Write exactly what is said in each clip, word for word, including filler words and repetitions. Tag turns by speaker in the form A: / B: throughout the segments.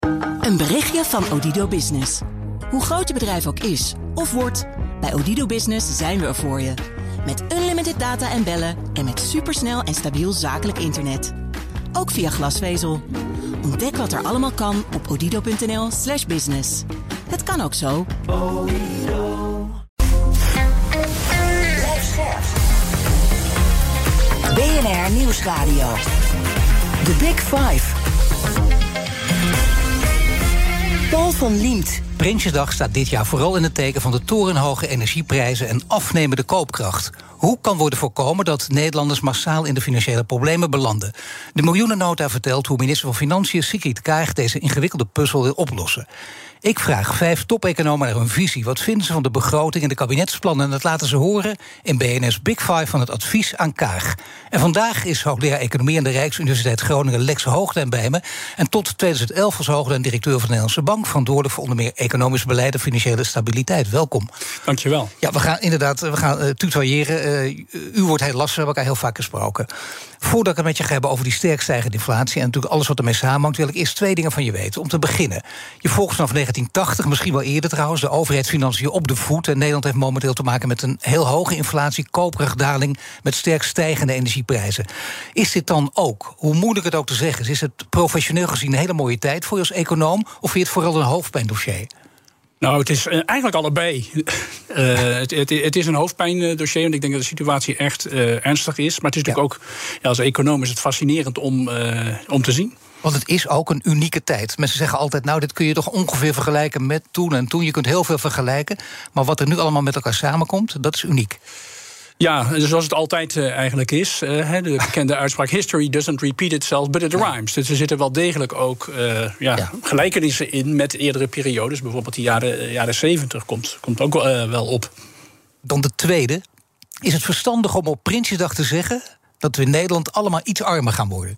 A: Een berichtje van Odido Business. Hoe groot je bedrijf ook is of wordt, bij Odido Business zijn we er voor je. Met unlimited data en bellen en met supersnel en stabiel zakelijk internet. Ook via glasvezel. Ontdek wat er allemaal kan op odido.nl slash business. Het kan ook zo.
B: B N R Nieuwsradio. The Big Five. Paul van Liemt.
C: Prinsjesdag staat dit jaar vooral in het teken van de torenhoge energieprijzen en afnemende koopkracht. Hoe kan worden voorkomen dat Nederlanders massaal in de financiële problemen belanden? De miljoenennota vertelt hoe minister van Financiën Sigrid Kaag deze ingewikkelde puzzel wil oplossen. Ik vraag vijf top-economen naar hun visie. Wat vinden ze van de begroting en de kabinetsplannen? En dat laten ze horen in B N R's Big Five van het advies aan Kaag. En vandaag is hoogleraar Economie aan de Rijksuniversiteit Groningen Lex Hoogduin bij me. En tot tweeduizend elf was Hoogduin directeur van de Nederlandse Bank, verantwoordelijk voor onder meer economisch beleid en financiële stabiliteit. Welkom.
D: Dankjewel.
C: Ja, we gaan inderdaad we gaan, uh, tutoyeren. Uh, u wordt heel lastig, we hebben elkaar heel vaak gesproken. Voordat ik het met je ga hebben over die sterk stijgende inflatie en natuurlijk alles wat ermee samenhangt, wil ik eerst twee dingen van je weten. Om te beginnen, je volgt vanaf negentien tachtig, misschien wel eerder trouwens, de overheidsfinanciën op de voet. En Nederland heeft momenteel te maken met een heel hoge inflatie, koopkrachtdaling met sterk stijgende energieprijzen. Is dit dan ook, hoe moeilijk het ook te zeggen is, is het professioneel gezien een hele mooie tijd voor je als econoom, of vind je het vooral een hoofdpijndossier?
D: Nou, het is uh, eigenlijk allebei. Uh, het, het, het is een hoofdpijndossier, want ik denk dat de situatie echt uh, ernstig is. Maar het is natuurlijk ja. ook, ja, als econoom is het fascinerend om, uh, om te zien.
C: Want het is ook een unieke tijd. Mensen zeggen altijd, nou, dit kun je toch ongeveer vergelijken met toen en toen. Je kunt heel veel vergelijken. Maar wat er nu allemaal met elkaar samenkomt, dat is uniek.
D: Ja, zoals het altijd uh, eigenlijk is. Uh, de bekende uitspraak, history doesn't repeat itself, but it rhymes. Dus er zitten wel degelijk ook uh, ja, ja. gelijkenissen in met eerdere periodes. Bijvoorbeeld de jaren, jaren zeventig komt, komt ook uh, wel op.
C: Dan de tweede. Is het verstandig om op Prinsjesdag te zeggen dat we in Nederland allemaal iets armer gaan worden?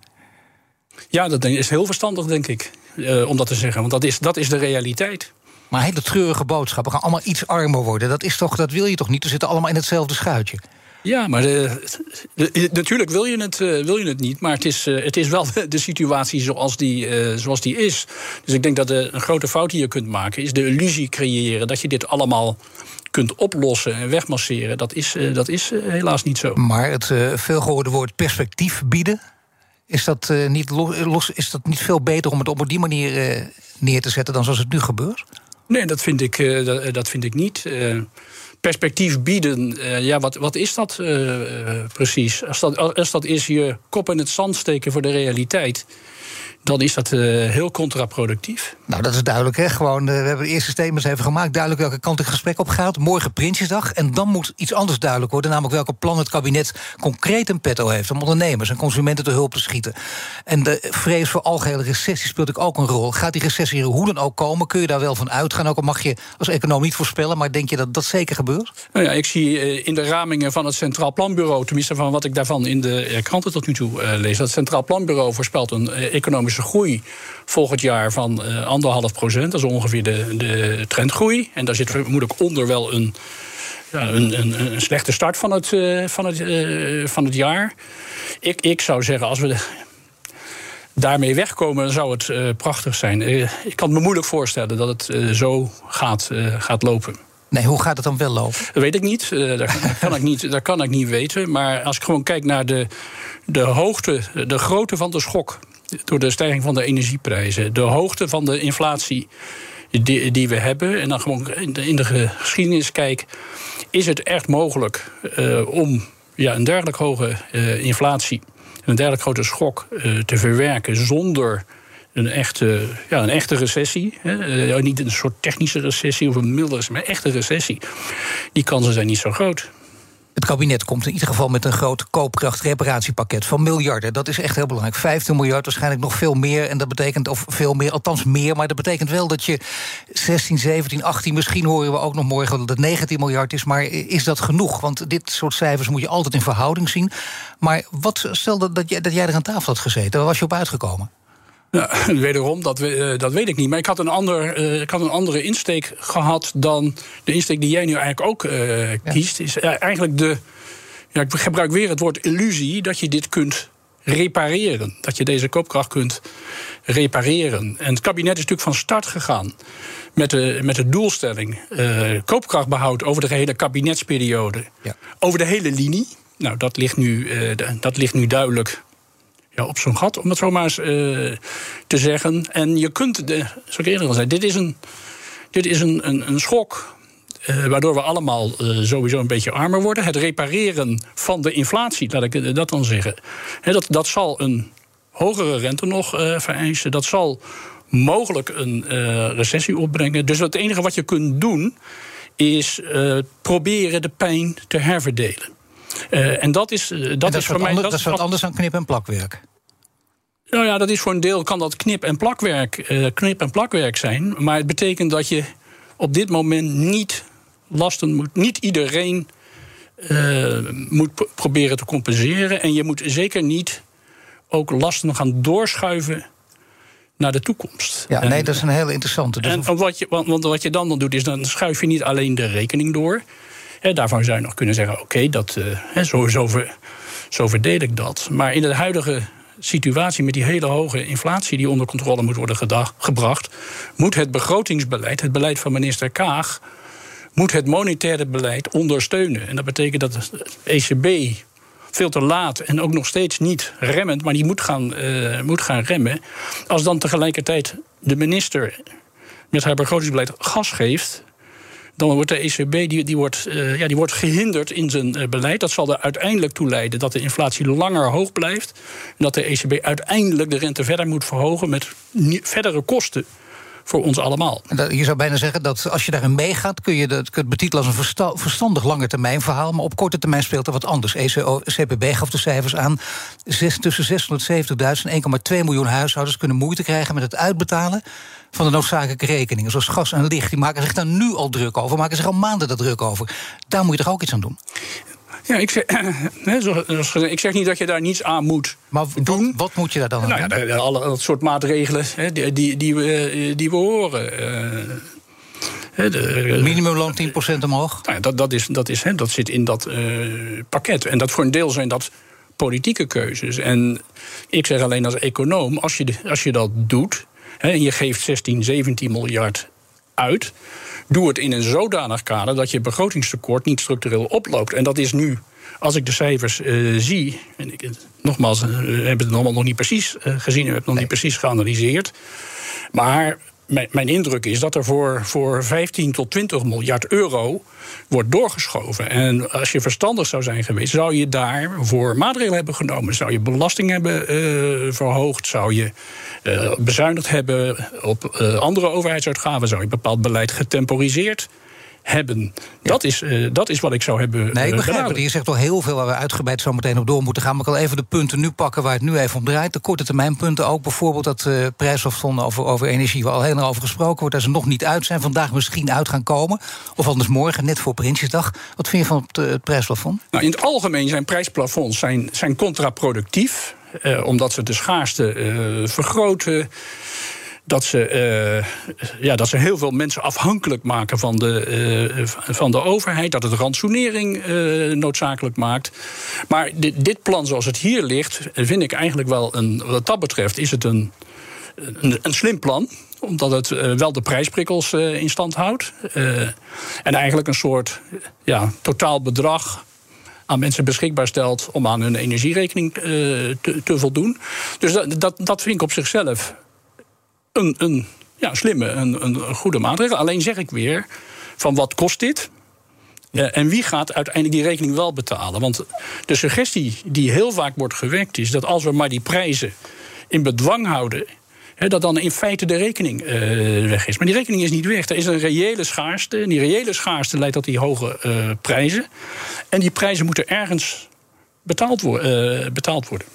D: Ja, dat is heel verstandig, denk ik, uh, om dat te zeggen. Want dat is, dat is de realiteit.
C: Maar hele treurige boodschap. We gaan allemaal iets armer worden. Dat, is toch, dat wil je toch niet? We zitten allemaal in hetzelfde schuitje.
D: Ja, maar de, de, de, natuurlijk wil je, het, uh, wil je het niet. Maar het is, uh, het is wel de, de situatie zoals die, uh, zoals die is. Dus ik denk dat de, een grote fout die je kunt maken is de illusie creëren dat je dit allemaal kunt oplossen en wegmasseren. Dat is, uh, dat is uh, helaas niet zo.
C: Maar het uh, veelgehoorde woord perspectief bieden, is dat, uh, niet los, is dat niet veel beter om het op die manier uh, neer te zetten dan zoals het nu gebeurt?
D: Nee, dat vind ik, uh, dat, dat vind ik niet. Uh, perspectief bieden, uh, ja, wat, wat is dat uh, uh, precies? Als dat, als dat is je kop in het zand steken voor de realiteit, dan is dat uh, heel contraproductief.
C: Nou, dat is duidelijk, hè? Gewoon, uh, we hebben de eerste statements even gemaakt. Duidelijk welke kant het gesprek op gaat. Morgen Prinsjesdag. En dan moet iets anders duidelijk worden. Namelijk welke plan het kabinet concreet in petto heeft om ondernemers en consumenten te hulp te schieten. En de vrees voor algehele recessie speelt ook, ook een rol. Gaat die recessie er hoe dan ook komen? Kun je daar wel van uitgaan? Ook al mag je als econoom niet voorspellen. Maar denk je dat dat zeker gebeurt?
D: Nou ja, ik zie uh, in de ramingen van het Centraal Planbureau, tenminste van wat ik daarvan in de uh, kranten tot nu toe uh, lees, dat het Centraal Planbureau voorspelt een uh, economische groei volgend jaar van uh, anderhalf procent. Dat is ongeveer de, de trendgroei. En daar zit vermoedelijk onder wel een, ja, een, een, een slechte start van het, uh, van het, uh, van het jaar. Ik, ik zou zeggen, als we daarmee wegkomen, dan zou het uh, prachtig zijn. Uh, ik kan me moeilijk voorstellen dat het uh, zo gaat, uh, gaat lopen.
C: Nee, hoe gaat het dan wel lopen?
D: Dat weet ik niet. Uh, dat, kan ik niet dat kan ik niet weten. Maar als ik gewoon kijk naar de, de hoogte, de grootte van de schok door de stijging van de energieprijzen, de hoogte van de inflatie die, die we hebben, en dan gewoon in de, in de geschiedenis kijk, is het echt mogelijk uh, om ja, een dergelijk hoge uh, inflatie, een dergelijk grote schok uh, te verwerken zonder een echte, ja, een echte recessie. Hè? Uh, niet een soort technische recessie of een mildere, maar een echte recessie. Die kansen zijn niet zo groot.
C: Het kabinet komt in ieder geval met een groot koopkrachtreparatiepakket van miljarden. Dat is echt heel belangrijk. vijftien miljard, waarschijnlijk nog veel meer. En dat betekent, of veel meer, althans meer. Maar dat betekent wel dat je zestien, zeventien, achttien... misschien horen we ook nog morgen dat het negentien miljard is. Maar is dat genoeg? Want dit soort cijfers moet je altijd in verhouding zien. Maar wat, stel dat, dat, jij, dat jij er aan tafel had gezeten, waar was je op uitgekomen?
D: Ja, wederom, dat, uh, dat weet ik niet. Maar ik had, een ander, uh, ik had een andere insteek gehad dan de insteek die jij nu eigenlijk ook uh, kiest. Ja. Is uh, eigenlijk de, ja, ik gebruik weer het woord illusie, dat je dit kunt repareren. Dat je deze koopkracht kunt repareren. En het kabinet is natuurlijk van start gegaan met de, met de doelstelling Uh, koopkrachtbehoud over de gehele kabinetsperiode. Ja. Over de hele linie. Nou, dat ligt nu, uh, dat ligt nu duidelijk ja, op zo'n gat, om het zo maar eens uh, te zeggen. En je kunt, de, zoals ik eerder al zei, dit is een, dit is een, een, een schok Uh, waardoor we allemaal uh, sowieso een beetje armer worden. Het repareren van de inflatie, laat ik dat dan zeggen. He, dat, dat zal een hogere rente nog uh, vereisen. Dat zal mogelijk een uh, recessie opbrengen. Dus het enige wat je kunt doen is uh, proberen de pijn te herverdelen. Uh, en dat is, uh, dat
C: en dat
D: is voor mij.
C: Ander,
D: dat
C: dat is wat anders dan knip- en plakwerk.
D: Nou ja, dat is voor een deel kan dat knip- en plakwerk, uh, knip- en plakwerk zijn. Maar het betekent dat je op dit moment niet lasten moet. Niet iedereen uh, moet p- proberen te compenseren. En je moet zeker niet ook lasten gaan doorschuiven naar de toekomst.
C: Ja, nee, dat is een hele interessante. Dus
D: en wat je, want, want wat je dan, dan doet, is dan schuif je niet alleen de rekening door. He, daarvan zou je nog kunnen zeggen, oké, okay, dat uh, he, zo, zo, ver, zo verdeel ik dat. Maar in de huidige situatie met die hele hoge inflatie die onder controle moet worden gedag, gebracht, moet het begrotingsbeleid, het beleid van minister Kaag, moet het monetaire beleid ondersteunen. En dat betekent dat de E C B veel te laat en ook nog steeds niet remmend, maar die moet gaan, uh, moet gaan remmen. Als dan tegelijkertijd de minister met haar begrotingsbeleid gas geeft, dan wordt de E C B die, die wordt, uh, ja, die wordt gehinderd in zijn uh, beleid. Dat zal er uiteindelijk toe leiden dat de inflatie langer hoog blijft. En dat de E C B uiteindelijk de rente verder moet verhogen met nie- verdere kosten voor ons allemaal.
C: Je zou bijna zeggen dat als je daarin meegaat, kun je het betitelen als een versta- verstandig langetermijnverhaal, maar op korte termijn speelt er wat anders. E C P B gaf de cijfers aan. Zes, tussen zeshonderdzeventigduizend en één komma twee miljoen huishoudens kunnen moeite krijgen met het uitbetalen van de noodzakelijke rekeningen, zoals gas en licht. Die maken zich daar nu al druk over, maken zich al maanden daar druk over. Daar moet je toch ook iets aan doen?
D: Ja, ik zeg, ik zeg niet dat je daar niets aan moet
C: maar
D: doen.
C: Wat, wat moet je daar dan aan
D: nou
C: doen?
D: Ja, de, alle dat soort maatregelen die, die, die, we, die we horen. Uh, de,
C: minimumloon tien procent omhoog?
D: Nou ja, dat, dat, is, dat, is, he, dat zit in dat uh, pakket. En dat voor een deel zijn dat politieke keuzes. En ik zeg alleen als econoom, als je, als je dat doet, he, en je geeft zestien, zeventien miljard uit, doe het in een zodanig kader dat je begrotingstekort niet structureel oploopt. En dat is nu, als ik de cijfers uh, zie, en ik, nogmaals, uh, we hebben het allemaal nog niet precies uh, gezien, we hebben het nog niet precies geanalyseerd. Maar mijn, mijn indruk is dat er voor, voor vijftien tot twintig miljard euro wordt doorgeschoven. En als je verstandig zou zijn geweest, zou je daarvoor maatregelen hebben genomen. Zou je belasting hebben uh, verhoogd, zou je uh, bezuinigd hebben op uh, andere overheidsuitgaven, zou je bepaald beleid getemporiseerd hebben. Ja. Dat, is, uh, dat is wat ik zou hebben.
C: Nee, ik begrijp
D: uh,
C: het. Je zegt al heel veel waar we uitgebreid zo meteen op door moeten gaan. Maar ik wil even de punten nu pakken waar het nu even om draait. De korte termijn punten ook. Bijvoorbeeld dat uh, prijsplafond over, over energie, waar al heel lang over gesproken wordt, dat ze nog niet uit zijn. Vandaag misschien uit gaan komen. Of anders morgen, net voor Prinsjesdag. Wat vind je van het, uh, het prijsplafond?
D: Nou, in het algemeen zijn prijsplafonds zijn, zijn contraproductief. Uh, omdat ze de schaarste uh, vergroten. Dat ze, uh, ja, dat ze heel veel mensen afhankelijk maken van de, uh, van de overheid. Dat het rantsoenering uh, noodzakelijk maakt. Maar dit, dit plan zoals het hier ligt, vind ik eigenlijk wel een. Wat dat betreft is het een, een, een slim plan. Omdat het uh, wel de prijsprikkels uh, in stand houdt. Uh, en eigenlijk een soort ja, totaal bedrag aan mensen beschikbaar stelt om aan hun energierekening uh, te, te voldoen. Dus dat, dat, dat vind ik op zichzelf Een, een ja, slimme, een, een goede maatregel. Alleen zeg ik weer, van wat kost dit? Uh, en wie gaat uiteindelijk die rekening wel betalen? Want de suggestie die heel vaak wordt gewekt is dat als we maar die prijzen in bedwang houden, he, dat dan in feite de rekening uh, weg is. Maar die rekening is niet weg. Er is een reële schaarste. En die reële schaarste leidt tot die hoge uh, prijzen. En die prijzen moeten ergens betaald, wo- uh, betaald worden.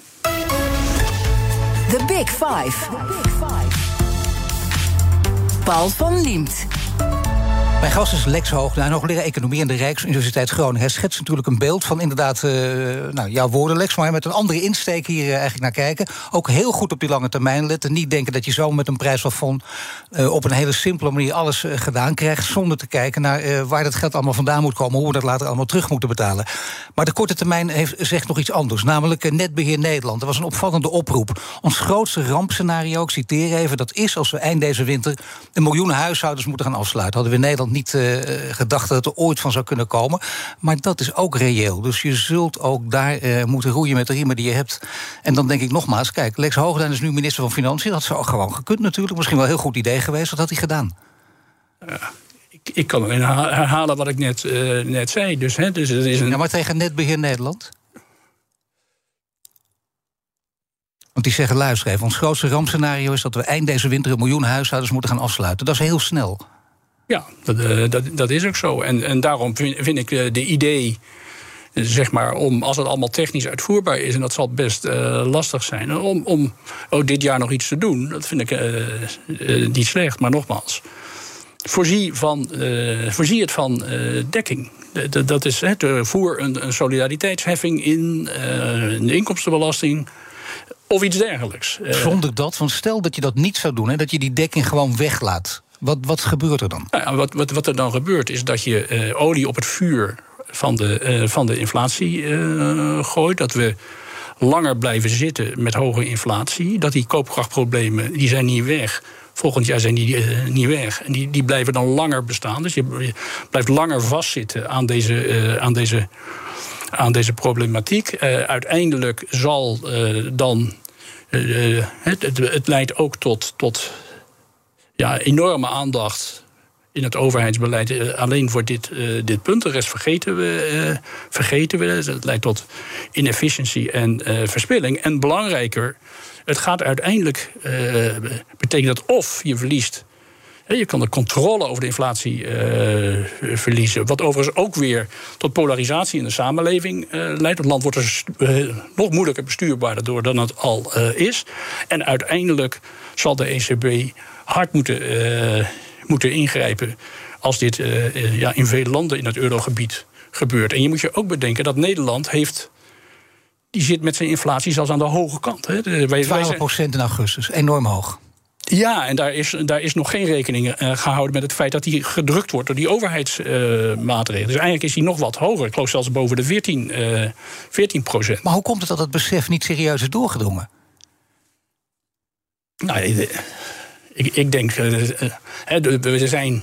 B: The Big Five. Paul van Liemt.
C: Mijn gast is Lex Hoogduin, hoogleraar economie aan de Rijksuniversiteit Groningen. Hij schetst natuurlijk een beeld van inderdaad, uh, nou, jouw woorden, Lex, maar met een andere insteek hier uh, eigenlijk naar kijken. Ook heel goed op die lange termijn letten. Niet denken dat je zo met een prijsplafond uh, op een hele simpele manier alles uh, gedaan krijgt, zonder te kijken naar uh, waar dat geld allemaal vandaan moet komen, hoe we dat later allemaal terug moeten betalen. Maar de korte termijn heeft, zegt nog iets anders, namelijk uh, Netbeheer Nederland. Er was een opvallende oproep. Ons grootste rampscenario, ik citeer even, dat is als we eind deze winter een miljoen huishoudens moeten gaan afsluiten. Hadden we in Nederland niet uh, gedacht dat het er ooit van zou kunnen komen. Maar dat is ook reëel. Dus je zult ook daar uh, moeten roeien met de riemen die je hebt. En dan denk ik nogmaals, kijk, Lex Hoogduin is nu minister van Financiën. Dat zou gewoon gekund natuurlijk. Misschien wel een heel goed idee geweest. Wat had hij gedaan?
D: Ja, ik, ik kan alleen herhalen wat ik net, uh, net zei. Dus, hè, dus het is een...
C: Ja, maar tegen Netbeheer Nederland? Want die zeggen, luister even, ons grootste rampscenario is dat we eind deze winter een miljoen huishoudens moeten gaan afsluiten. Dat is heel snel.
D: Ja, dat, uh, dat, dat is ook zo. En, en daarom vind, vind ik uh, de idee, uh, zeg maar, om als het allemaal technisch uitvoerbaar is, en dat zal best uh, lastig zijn, om, om oh, dit jaar nog iets te doen, dat vind ik uh, uh, niet slecht. Maar nogmaals, voorzie, van, uh, voorzie het van uh, dekking. Dat, dat is het, uh, voer een, een solidariteitsheffing in, uh, een inkomstenbelasting of iets dergelijks. Uh,
C: Zonder dat, want stel dat je dat niet zou doen, hè, dat je die dekking gewoon weglaat. Wat, wat gebeurt er dan?
D: Nou ja, wat, wat, wat er dan gebeurt is dat je uh, olie op het vuur van de, uh, van de inflatie uh, gooit. Dat we langer blijven zitten met hoge inflatie. Dat die koopkrachtproblemen, die zijn niet weg. Volgend jaar zijn die uh, niet weg. En die, die blijven dan langer bestaan. Dus je, je blijft langer vastzitten aan deze, uh, aan deze, aan deze problematiek. Uh, uiteindelijk zal uh, dan... Uh, het, het, het leidt ook tot... tot Ja, enorme aandacht in het overheidsbeleid uh, alleen voor dit, uh, dit punt. De rest vergeten we. Uh, vergeten we. Het leidt tot inefficiëntie en uh, verspilling. En belangrijker, het gaat uiteindelijk... Uh, betekent dat of je verliest... Uh, je kan de controle over de inflatie uh, verliezen. Wat overigens ook weer tot polarisatie in de samenleving uh, leidt. Het land wordt er uh, nog moeilijker bestuurbaarder door dan het al uh, is. En uiteindelijk zal de E C B hard moeten, uh, moeten ingrijpen als dit uh, uh, ja, in vele landen in het eurogebied gebeurt. En je moet je ook bedenken dat Nederland heeft... die zit met zijn inflatie zelfs aan de hoge kant. Hè.
C: twaalf procent in augustus, enorm hoog.
D: Ja, en daar is, daar is nog geen rekening uh, gehouden met het feit dat die gedrukt wordt door die overheidsmaatregelen. Uh, dus eigenlijk is die nog wat hoger. Ik geloof zelfs boven de veertien procent.
C: Maar hoe komt het dat het besef niet serieus is doorgedrongen?
D: Nou, ik, ik denk, uh, uh, er zijn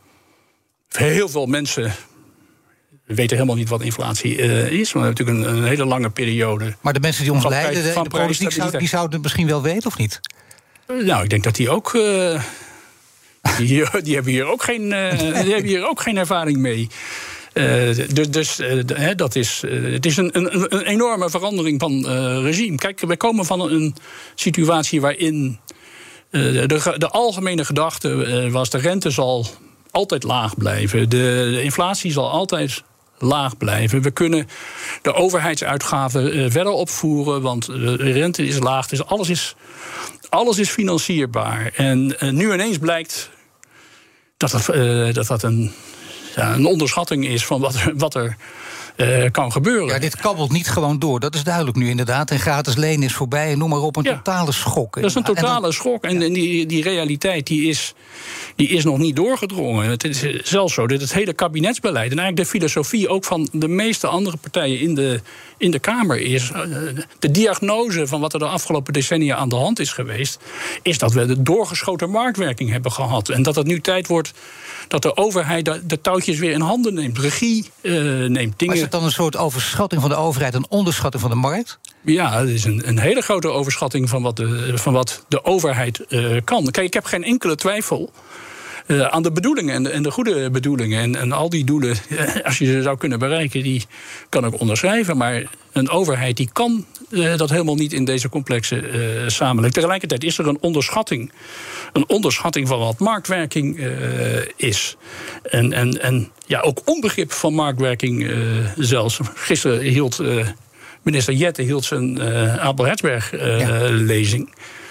D: heel veel mensen... We weten helemaal niet wat inflatie uh, is. Maar we hebben natuurlijk een, een hele lange periode.
C: Maar de mensen die ons leiden
D: prijs,
C: in de politiek, zou, die zouden het misschien wel weten, of niet?
D: Nou, ik denk dat die ook... Uh, die, die, hebben hier ook geen, uh, die hebben hier ook geen ervaring mee. Uh, dus dus uh, dat is, uh, het is een, een, een enorme verandering van uh, regime. Kijk, we komen van een situatie waarin... Uh, de, de algemene gedachte uh, was... de rente zal altijd laag blijven. De, de inflatie zal altijd laag blijven. We kunnen de overheidsuitgaven uh, verder opvoeren... want de rente is laag. Dus alles is, alles is financierbaar. En uh, nu ineens blijkt dat dat, uh, dat, dat een, ja, een onderschatting is... van wat er... Wat er Uh, kan gebeuren.
C: Ja, dit kabbelt niet gewoon door. Dat is duidelijk nu inderdaad. En gratis lenen is voorbij en noem maar op. Een ja. totale schok.
D: Dat is een totale en dan, schok. En, ja. en die, die realiteit die is, die is nog niet doorgedrongen. Het is zelfs zo dat het hele kabinetsbeleid... en eigenlijk de filosofie ook van de meeste andere partijen in de, in de Kamer is... de diagnose van wat er de afgelopen decennia aan de hand is geweest... is dat we de doorgeschoten marktwerking hebben gehad. En dat het nu tijd wordt dat de overheid de, de touwtjes weer in handen neemt. Regie uh, neemt. Dingen.
C: Is het dan een soort overschatting van de overheid... en onderschatting van de markt?
D: Ja, het is een, een hele grote overschatting van wat de, van wat de overheid uh, kan. Kijk, ik heb geen enkele twijfel... Uh, aan de bedoelingen en de, en de goede bedoelingen. En, en al die doelen, als je ze zou kunnen bereiken... die kan ik onderschrijven. Maar een overheid die kan uh, dat helemaal niet in deze complexe uh, samenleving. Tegelijkertijd is er een onderschatting. Een onderschatting van wat marktwerking uh, is. En, en, en ja, ook onbegrip van marktwerking uh, zelfs. Gisteren hield uh, minister Jette hield zijn uh, Abel Hertzberg uh, ja. lezing...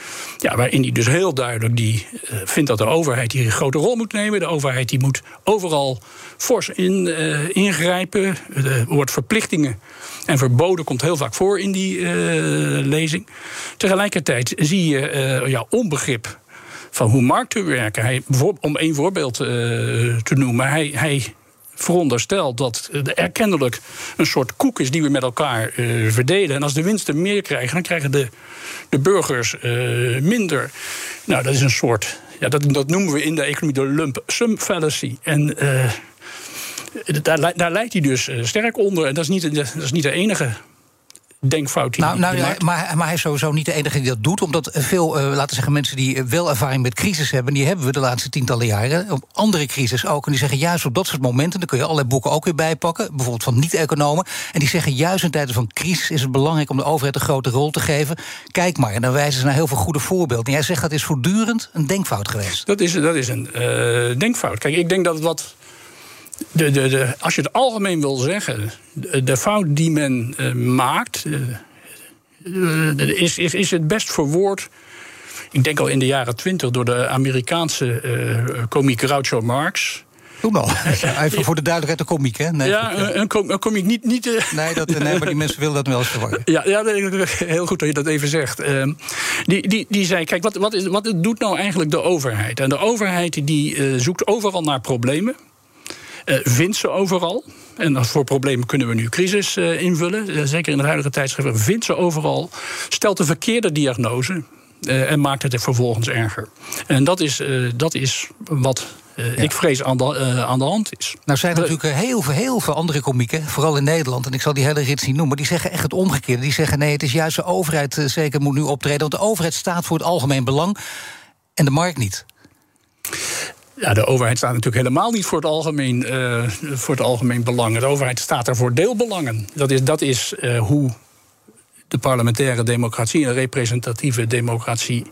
D: Ja, waarin hij dus heel duidelijk die, uh, vindt dat de overheid hier een grote rol moet nemen. De overheid die moet overal fors in, uh, ingrijpen. Het woord verplichtingen en verboden komt heel vaak voor in die uh, lezing. Tegelijkertijd zie je uh, ja, onbegrip van hoe markten werken. Hij, om één voorbeeld uh, te noemen. Hij, hij veronderstelt dat er kennelijk een soort koek is die we met elkaar uh, verdelen. En als de winsten meer krijgen, dan krijgen de, de burgers uh, minder. Nou, dat is een soort, ja, dat, dat noemen we in de economie de lump sum fallacy. En uh, daar, daar leidt hij dus uh, sterk onder. En dat is niet, dat is niet de enige denkfout die
C: nou, nou,
D: die
C: ja,
D: maakt.
C: maar, maar hij is sowieso niet de enige die dat doet. Omdat veel, uh, laten we zeggen, mensen die wel ervaring met crisis hebben, die hebben we de laatste tientallen jaren. Op andere crisis ook. En die zeggen juist op dat soort momenten, dan kun je allerlei boeken ook weer bijpakken. Bijvoorbeeld van niet-economen. En die zeggen juist in tijden van crisis is het belangrijk om de overheid een grote rol te geven. Kijk maar. En dan wijzen ze naar heel veel goede voorbeelden. En jij zegt dat is voortdurend een denkfout geweest.
D: Dat is, dat is een uh, denkfout. Kijk, ik denk dat het wat. De, de, de, als je het algemeen wil zeggen, de, de fout die men uh, maakt. Uh, uh, is, is, is het best verwoord. Ik denk al in de jaren twintig door de Amerikaanse uh, komiek Groucho Marx.
C: Doe nou. Even voor de duidelijkheid, een komiek, hè? Nee,
D: ja, een, een, kom, een komiek niet. niet uh,
C: nee, dat, nee, maar die mensen willen dat wel eens verwarren.
D: Ja, ja, heel goed dat je dat even zegt. Uh, die, die, die zei: kijk, wat, wat, is, wat doet nou eigenlijk de overheid? En de overheid die uh, zoekt overal naar problemen. Uh, vindt ze overal. En voor problemen kunnen we nu crisis uh, invullen. Uh, zeker in het huidige tijdschrift. Vindt ze overal. Stelt de verkeerde diagnose. Uh, en maakt het er vervolgens erger. En dat is, uh, dat is wat uh, ja. ik vrees aan de, uh, aan de hand is.
C: Nou zijn er uh, natuurlijk heel veel, heel veel andere komieken, vooral in Nederland, en ik zal die hele rits niet noemen, die zeggen echt het omgekeerde. Die zeggen nee, het is juist de overheid uh, zeker moet nu optreden. Want de overheid staat voor het algemeen belang en de markt niet.
D: Ja, de overheid staat natuurlijk helemaal niet voor het algemeen, uh, voor het algemeen belang. De overheid staat er voor deelbelangen. Dat is, dat is uh, hoe de parlementaire democratie en de representatieve democratie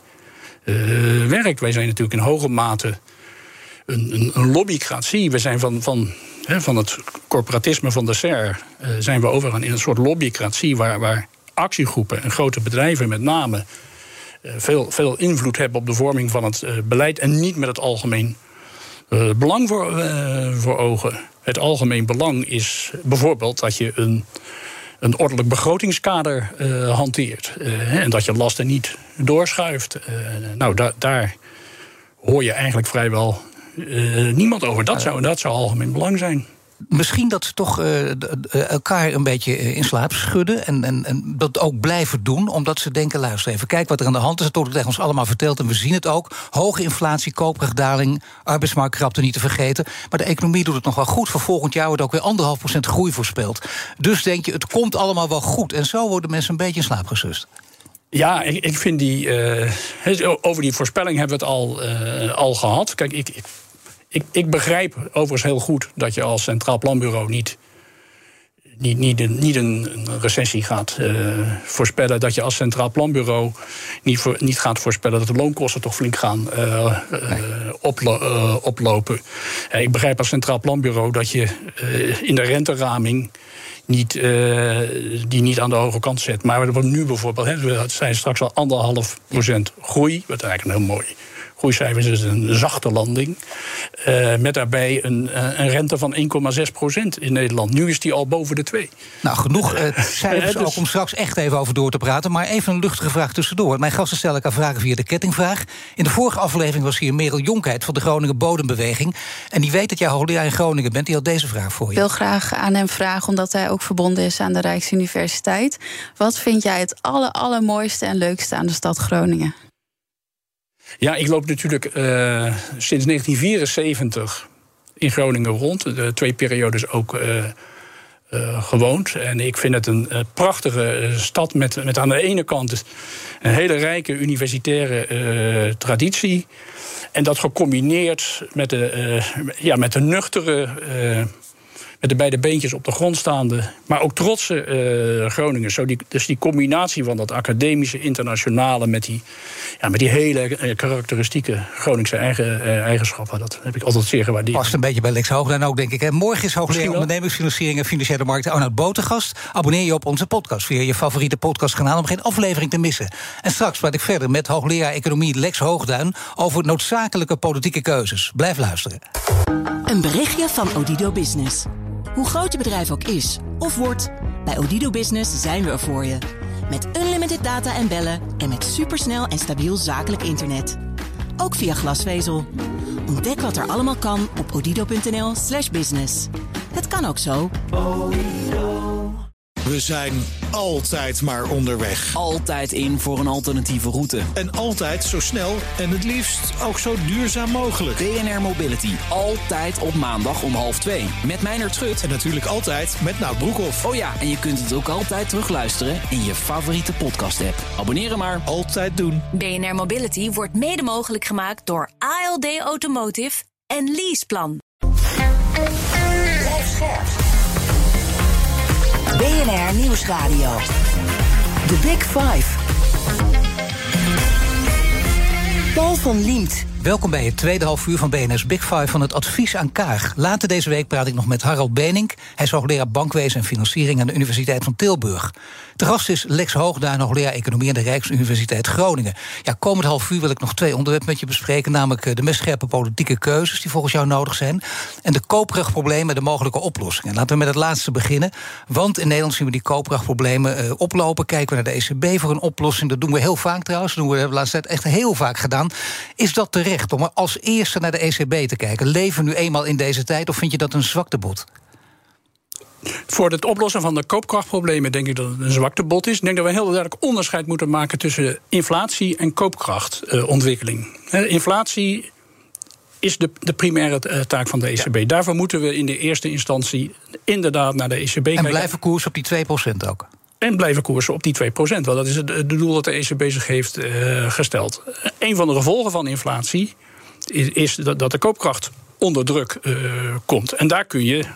D: uh, werkt. Wij zijn natuurlijk in hoge mate een, een, een lobbycratie. We zijn van, van, hè, van het corporatisme van de S E R uh, zijn we overgegaan in een soort lobbycratie waar, waar actiegroepen en grote bedrijven met name uh, veel, veel invloed hebben op de vorming van het uh, beleid en niet met het algemeen uh, belang voor, uh, voor ogen. Het algemeen belang is bijvoorbeeld dat je een een ordelijk begrotingskader uh, hanteert. Uh, en dat je lasten niet doorschuift. Uh, nou, da- daar hoor je eigenlijk vrijwel uh, niemand over. Dat zou, dat zou algemeen belang zijn.
C: Misschien dat ze toch uh, elkaar een beetje in slaap schudden en, en, en dat ook blijven doen, omdat ze denken, luister even, kijk wat er aan de hand is. Het wordt tegen ons allemaal verteld en we zien het ook. Hoge inflatie, koopkrachtdaling, arbeidsmarktkrapte niet te vergeten. Maar de economie doet het nog wel goed. Voor volgend jaar wordt ook weer anderhalf procent groei voorspeld. Dus denk je, het komt allemaal wel goed. En zo worden mensen een beetje in slaap gesust.
D: Ja, ik, ik vind die uh, over die voorspelling hebben we het al, uh, al gehad. Kijk, ik... ik Ik, ik begrijp overigens heel goed dat je als Centraal Planbureau niet, niet, niet, een, niet een, een recessie gaat uh, voorspellen. Dat je als Centraal Planbureau niet, voor, niet gaat voorspellen dat de loonkosten toch flink gaan uh, uh, oplo, uh, oplopen. Uh, ik begrijp als Centraal Planbureau dat je uh, in de renteraming niet, uh, die niet aan de hoge kant zet. Maar we hebben nu bijvoorbeeld, hè, we zijn straks al anderhalf procent groei, wat eigenlijk een heel mooi groeicijfers is een zachte landing. Uh, met daarbij een, een rente van één komma zes procent in Nederland. Nu is die al boven de twee.
C: Nou, genoeg uh, cijfers
D: dus
C: ook om straks echt even over door te praten. Maar even een luchtige vraag tussendoor. Mijn gasten stellen elkaar vragen via de kettingvraag. In de vorige aflevering was hier Merel Jonkheid van de Groninger Bodembeweging. En die weet dat jij hoogleraar in Groningen bent. Die had deze vraag voor je.
E: Ik wil graag aan hem vragen, omdat hij ook verbonden is aan de Rijksuniversiteit. Wat vind jij het aller, allermooiste en leukste aan de stad Groningen?
D: Ja, ik loop natuurlijk uh, sinds negentien vierenzeventig in Groningen rond. De twee periodes ook uh, uh, gewoond. En ik vind het een uh, prachtige uh, stad met, met aan de ene kant een hele rijke universitaire uh, traditie. En dat gecombineerd met de, uh, ja, met de nuchtere uh, met de beide beentjes op de grond staande, maar ook trotse uh, Groningers. Zo die, dus die combinatie van dat academische, internationale met die, ja, met die hele uh, karakteristieke Groningse eigen, uh, eigenschappen, dat heb ik altijd zeer gewaardeerd.
C: Past een beetje bij Lex Hoogduin ook, denk ik. Hè? Morgen is hoogleraar ondernemingsfinanciering en financiële markten Arnoud Botergast. Abonneer je op onze podcast via je favoriete podcastkanaal om geen aflevering te missen. En straks praat ik verder met hoogleraar economie Lex Hoogduin over noodzakelijke politieke keuzes. Blijf luisteren.
A: Een berichtje van Odido Business. Hoe groot je bedrijf ook is of wordt, bij Odido Business zijn we er voor je. Met unlimited data en bellen en met supersnel en stabiel zakelijk internet. Ook via glasvezel. Ontdek wat er allemaal kan op odido.nl slash business. Het kan ook zo.
F: We zijn altijd maar onderweg.
G: Altijd in voor een alternatieve route.
F: En altijd zo snel en het liefst ook zo duurzaam mogelijk.
G: B N R Mobility, altijd op maandag om half twee. Met Meijnerd Schut.
F: En natuurlijk altijd met Nout Broekhoff.
G: Oh ja, en je kunt het ook altijd terugluisteren in je favoriete podcast-app. Abonneren maar.
F: Altijd doen.
B: B N R Mobility wordt mede mogelijk gemaakt door A L D Automotive en Leaseplan. B N R Nieuwsradio. The Big Five. Paul van Liemt.
C: Welkom bij het tweede half uur van B N R's Big Five van het advies aan Kaag. Later deze week praat ik nog met Harald Benink. Hij is hoogleraar bankwezen en financiering aan de Universiteit van Tilburg. De gast is Lex Hoogduin, hoogleraar economie aan de Rijksuniversiteit Groningen. Ja, komend half uur wil ik nog twee onderwerpen met je bespreken, namelijk de meest scherpe politieke keuzes die volgens jou nodig zijn en de koopkrachtproblemen en de mogelijke oplossingen. Laten we met het laatste beginnen, want in Nederland zien we die koopkrachtproblemen uh, oplopen. Kijken we naar de E C B voor een oplossing. Dat doen we heel vaak trouwens. Dat doen we de laatste tijd echt heel vaak gedaan. Is dat terecht om er als eerste naar de E C B te kijken? Leven we nu eenmaal in deze tijd of vind je dat een zwaktebod?
D: Voor het oplossen van de koopkrachtproblemen denk ik dat het een zwaktebod is. Ik denk dat we een heel duidelijk onderscheid moeten maken tussen inflatie en koopkrachtontwikkeling. Uh, inflatie is de, de primaire uh, taak van de E C B. Ja. Daarvoor moeten we in de eerste instantie inderdaad naar de E C B
C: en
D: kijken.
C: En blijven koers op die twee procent ook?
D: En blijven koersen op die twee procent. Want dat is het, het doel dat de E C B zich heeft uh, gesteld. Een van de gevolgen van inflatie is, is dat, dat de koopkracht onder druk uh, komt. En daar kun je,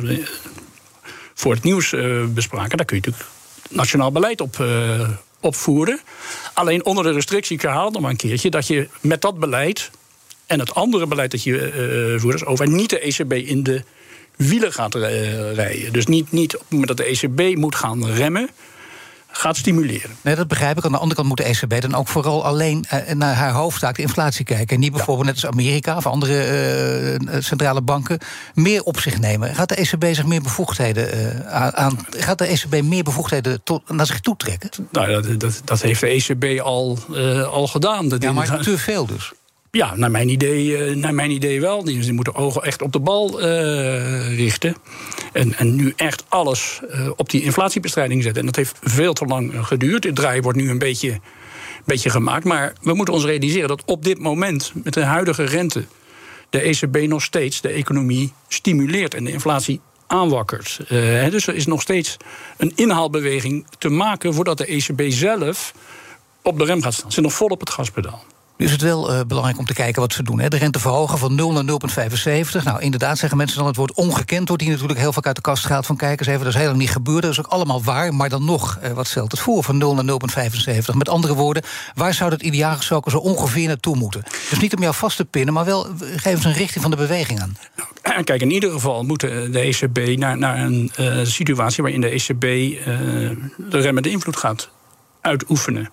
D: voor het nieuws uh, bespraken, daar kun je natuurlijk nationaal beleid op, uh, op voeren. Alleen onder de restrictie, ik herhaal het nog maar een keertje, dat je met dat beleid en het andere beleid dat je uh, voert als overheid niet de E C B in de wielen gaat rijden. Dus niet, niet op het moment dat de E C B moet gaan remmen, gaat stimuleren.
C: Nee, dat begrijp ik. Aan de andere kant moet de E C B dan ook vooral alleen uh, naar haar hoofdtaak, de inflatie, kijken. En niet bijvoorbeeld net als Amerika of andere uh, centrale banken meer op zich nemen. Gaat de E C B zich meer bevoegdheden uh, aan? Gaat de E C B meer bevoegdheden tot, naar zich toe trekken?
D: Nou, dat, dat, dat heeft de E C B al, uh, al gedaan. Dat
C: ja, maar te veel dus.
D: Ja, naar mijn idee, naar mijn idee wel. Die moeten ogen echt op de bal uh, richten. En, en nu echt alles uh, op die inflatiebestrijding zetten. En dat heeft veel te lang geduurd. Het draai wordt nu een beetje, beetje gemaakt. Maar we moeten ons realiseren dat op dit moment, met de huidige rente, de E C B nog steeds de economie stimuleert en de inflatie aanwakkert. Uh, dus er is nog steeds een inhaalbeweging te maken voordat de E C B zelf op de rem gaat staan. Ze zit nog vol op het gaspedaal.
C: Nu is het wel uh, belangrijk om te kijken wat ze doen. Hè. De rente verhogen van nul naar nul komma vijfenzeventig. Nou, inderdaad zeggen mensen dan het woord ongekend wordt hier natuurlijk heel vaak uit de kast gehaald van kijkers even. Dat is helemaal niet gebeurd. Dat is ook allemaal waar. Maar dan nog, uh, wat stelt het voor van nul naar nul komma vijfenzeventig? Met andere woorden, waar zou dat ideaal gesproken zo ongeveer naartoe moeten? Dus niet om jou vast te pinnen, maar wel geef eens een richting van de beweging aan.
D: Nou, kijk, in ieder geval moet de E C B naar, naar een uh, situatie waarin de E C B uh, de remmende invloed gaat uitoefenen.